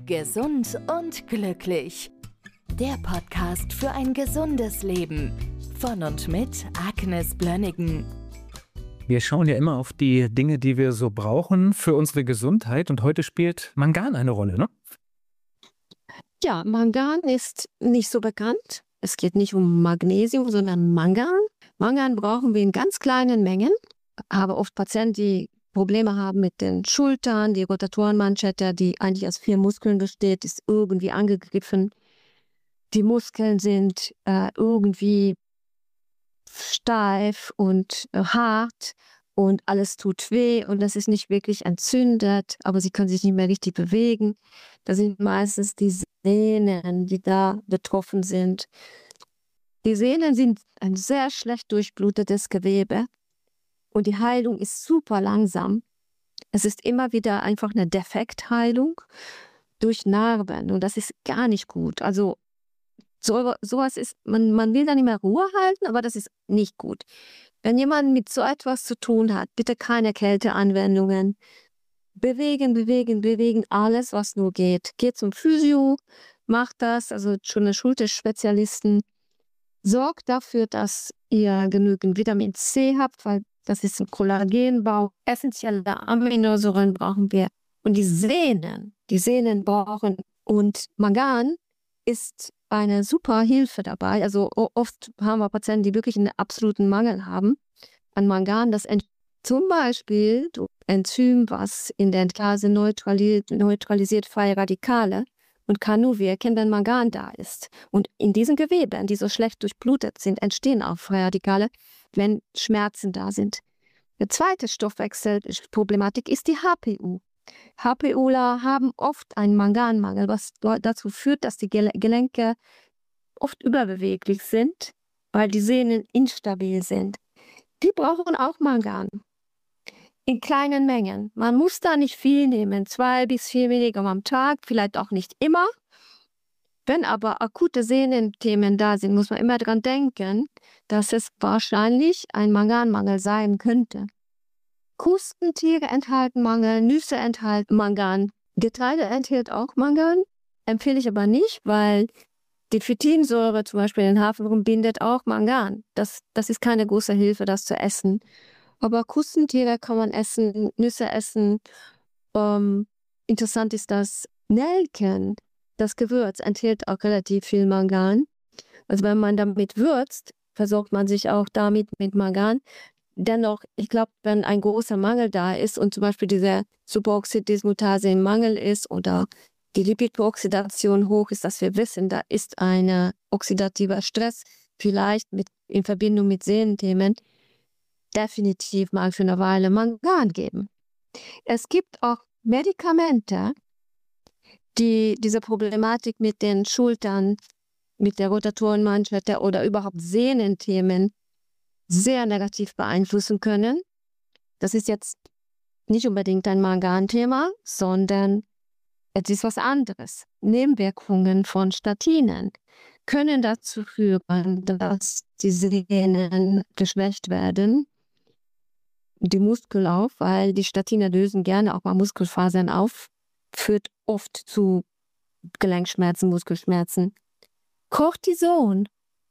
Gesund und glücklich. Der Podcast für ein gesundes Leben. Von und mit Agnes Blönnigan. Wir schauen ja immer auf die Dinge, die wir so brauchen für unsere Gesundheit. Und heute spielt Mangan eine Rolle, ne? Ja, Mangan ist nicht so bekannt. Es geht nicht um Magnesium, sondern Mangan. Mangan brauchen wir in ganz kleinen Mengen. Aber oft Patienten, die Probleme haben mit den Schultern, die Rotatorenmanschette, die eigentlich aus 4 Muskeln besteht, ist irgendwie angegriffen. Die Muskeln sind irgendwie steif und hart und alles tut weh und das ist nicht wirklich entzündet, aber sie können sich nicht mehr richtig bewegen. Das sind meistens die Sehnen, die da betroffen sind. Die Sehnen sind ein sehr schlecht durchblutetes Gewebe und die Heilung ist super langsam. Es ist immer wieder einfach eine Defektheilung durch Narben und das ist gar nicht gut. Also sowas ist, man will dann immer Ruhe halten, aber das ist nicht gut. Wenn jemand mit so etwas zu tun hat, bitte keine Kälteanwendungen. Bewegen, alles, was nur geht. Geht zum Physio, macht das, also schon eine Schulterspezialisten. Sorgt dafür, dass ihr genügend Vitamin C habt, weil das ist ein Kollagenbau. Essentielle Aminosäuren brauchen wir. Und die Sehnen brauchen. Und Mangan ist eine super Hilfe dabei. Also oft haben wir Patienten, die wirklich einen absoluten Mangel haben an Mangan. Das zum Beispiel Enzym, was in der Endblase neutralisiert freie Radikale und kann nur wirken, wenn Mangan da ist. Und in diesen Geweben, die so schlecht durchblutet sind, entstehen auch freie Radikale, wenn Schmerzen da sind. Die zweite Stoffwechselproblematik ist die HPU. HPUler haben oft einen Manganmangel, was dazu führt, dass die Gelenke oft überbeweglich sind, weil die Sehnen instabil sind. Die brauchen auch Mangan. In kleinen Mengen. Man muss da nicht viel nehmen, 2 bis 4 Milligramm am Tag, vielleicht auch nicht immer. Wenn aber akute Sehnenthemen da sind, muss man immer daran denken, dass es wahrscheinlich ein Manganmangel sein könnte. Krustentiere enthalten Mangan, Nüsse enthalten Mangan. Getreide enthält auch Mangan, empfehle ich aber nicht, weil die Phytinsäure zum Beispiel in den Haferflocken bindet auch Mangan. Das ist keine große Hilfe, das zu essen. Aber Krustentiere kann man essen, Nüsse essen. Interessant ist, dass Nelken, das Gewürz, enthält auch relativ viel Mangan. Also wenn man damit würzt, versorgt man sich auch damit mit Mangan. Dennoch, ich glaube, wenn ein großer Mangel da ist und zum Beispiel diese Superoxidismutase im Mangel ist oder die Lipidoxidation hoch ist, dass wir wissen, da ist ein oxidativer Stress, vielleicht in Verbindung mit Sehnenthemen, definitiv mal für eine Weile Mangan geben. Es gibt auch Medikamente, die diese Problematik mit den Schultern, mit der Rotatorenmanschette oder überhaupt Sehnenthemen sehr negativ beeinflussen können. Das ist jetzt nicht unbedingt ein Mangan-Thema, sondern es ist was anderes. Nebenwirkungen von Statinen können dazu führen, dass die Sehnen geschwächt werden, die Muskel auf, weil die Statine lösen gerne auch mal Muskelfasern auf, führt oft zu Gelenkschmerzen, Muskelschmerzen. Cortison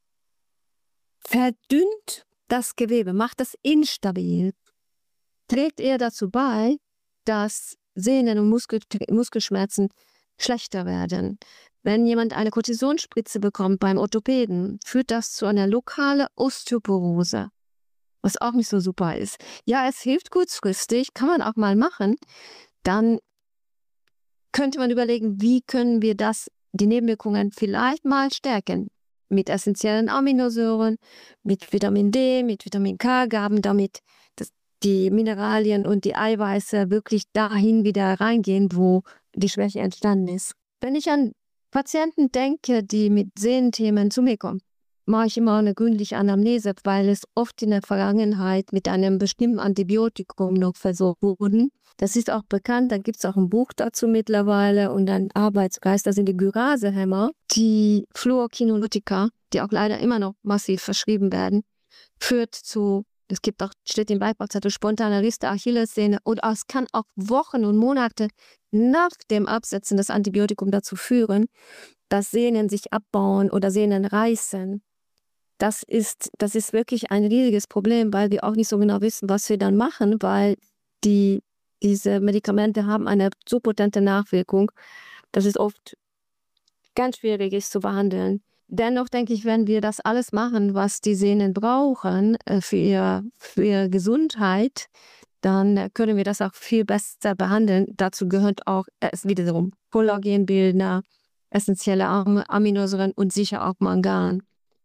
verdünnt das Gewebe, macht das instabil, trägt eher dazu bei, dass Sehnen- und Muskelschmerzen schlechter werden. Wenn jemand eine Cortisonspritze bekommt beim Orthopäden, führt das zu einer lokalen Osteoporose, was auch nicht so super ist. Ja, es hilft kurzfristig, kann man auch mal machen. Dann könnte man überlegen, wie können wir die Nebenwirkungen vielleicht mal stärken. Mit essentiellen Aminosäuren, mit Vitamin D, mit Vitamin K-Gaben, damit die Mineralien und die Eiweiße wirklich dahin wieder reingehen, wo die Schwäche entstanden ist. Wenn ich an Patienten denke, die mit Sehnenthemen zu mir kommen, mache ich immer eine gründliche Anamnese, weil es oft in der Vergangenheit mit einem bestimmten Antibiotikum noch versorgt wurden. Das ist auch bekannt, da gibt es auch ein Buch dazu mittlerweile und ein Arbeitsgeist, das sind die Gyrasehämmer, die Fluorkinolytika, die auch leider immer noch massiv verschrieben werden, führt zu Es gibt auch, steht im Beipackzettel, spontane Riss der Achillessehne. Und es kann auch Wochen und Monate nach dem Absetzen des Antibiotikums dazu führen, dass Sehnen sich abbauen oder Sehnen reißen. Das ist wirklich ein riesiges Problem, weil wir auch nicht so genau wissen, was wir dann machen, weil diese Medikamente haben eine so potente Nachwirkung, dass es oft ganz schwierig ist zu behandeln. Dennoch denke ich, wenn wir das alles machen, was die Sehnen brauchen für ihre Gesundheit, dann können wir das auch viel besser behandeln. Dazu gehört auch wiederum Kollagenbildner, essentielle Aminosäuren und sicher auch Mangan.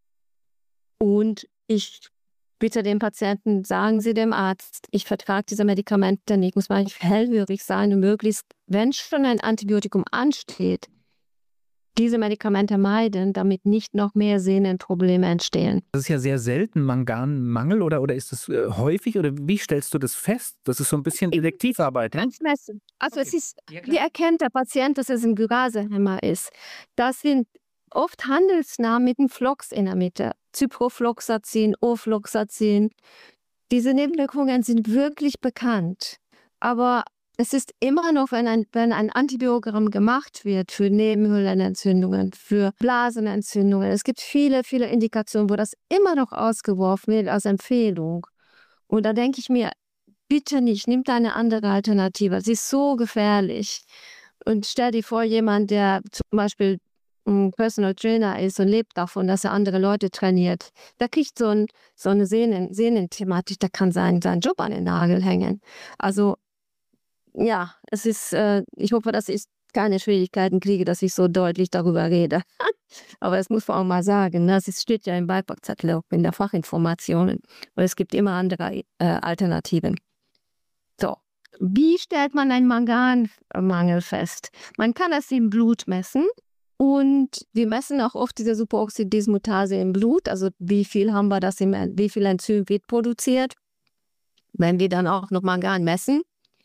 Und ich bitte den Patienten, sagen Sie dem Arzt, ich vertrage diese Medikamente nicht, muss man hellhörig sein und möglichst, wenn schon ein Antibiotikum ansteht, diese Medikamente meiden, damit nicht noch mehr Sehnenprobleme entstehen. Das ist ja sehr selten Manganmangel oder ist das häufig oder wie stellst du das fest? Das ist so ein bisschen Detektivarbeit. Ganz messen. Also Okay. es ist, Ja, klar. wie erkennt der Patient, dass es ein Gygasehemmer ist? Das sind oft Handelsnamen mit einem Flox in der Mitte. Ciprofloxacin, Ofloxacin. Diese Nebenwirkungen sind wirklich bekannt. Aber es ist immer noch, wenn ein Antibiogramm gemacht wird für Nebenhöhlenentzündungen, für Blasenentzündungen. Es gibt viele, viele Indikationen, wo das immer noch ausgeworfen wird als Empfehlung. Und da denke ich mir, bitte nicht, nimm eine andere Alternative. Es ist so gefährlich. Und stell dir vor, jemand, der zum Beispiel ein Personal Trainer ist und lebt davon, dass er andere Leute trainiert, der kriegt so eine Sehnenthematik, der kann seinen Job an den Nagel hängen. Also ja, es ist, ich hoffe, dass ich keine Schwierigkeiten kriege, dass ich so deutlich darüber rede. Aber das muss man auch mal sagen. Ne? Es steht ja im Beipackzettel, auch in der Fachinformation. Und es gibt immer andere Alternativen. So, wie stellt man einen Manganmangel fest? Man kann das im Blut messen. Und wir messen auch oft diese Superoxidismutase im Blut. Also wie viel haben wir das, wie viel Enzym wird produziert. Wenn wir dann auch noch Mangan messen,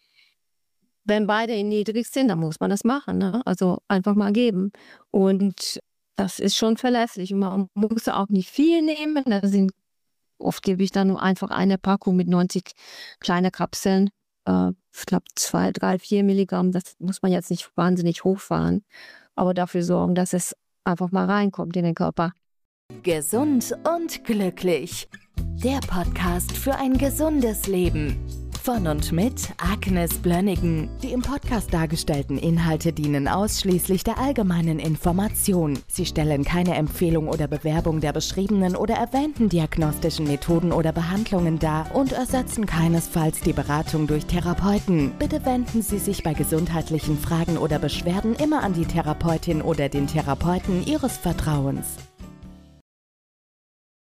wenn beide niedrig sind, dann muss man das machen. Ne? Also einfach mal geben. Und das ist schon verlässlich. Man muss auch nicht viel nehmen. Oft gebe ich dann nur einfach eine Packung mit 90 kleine Kapseln. Ich glaube 2, 3, 4 Milligramm. Das muss man jetzt nicht wahnsinnig hochfahren. Aber dafür sorgen, dass es einfach mal reinkommt in den Körper. Gesund und glücklich. Der Podcast für ein gesundes Leben. Von und mit Agnes Blönnigen. Die im Podcast dargestellten Inhalte dienen ausschließlich der allgemeinen Information. Sie stellen keine Empfehlung oder Bewerbung der beschriebenen oder erwähnten diagnostischen Methoden oder Behandlungen dar und ersetzen keinesfalls die Beratung durch Therapeuten. Bitte wenden Sie sich bei gesundheitlichen Fragen oder Beschwerden immer an die Therapeutin oder den Therapeuten Ihres Vertrauens.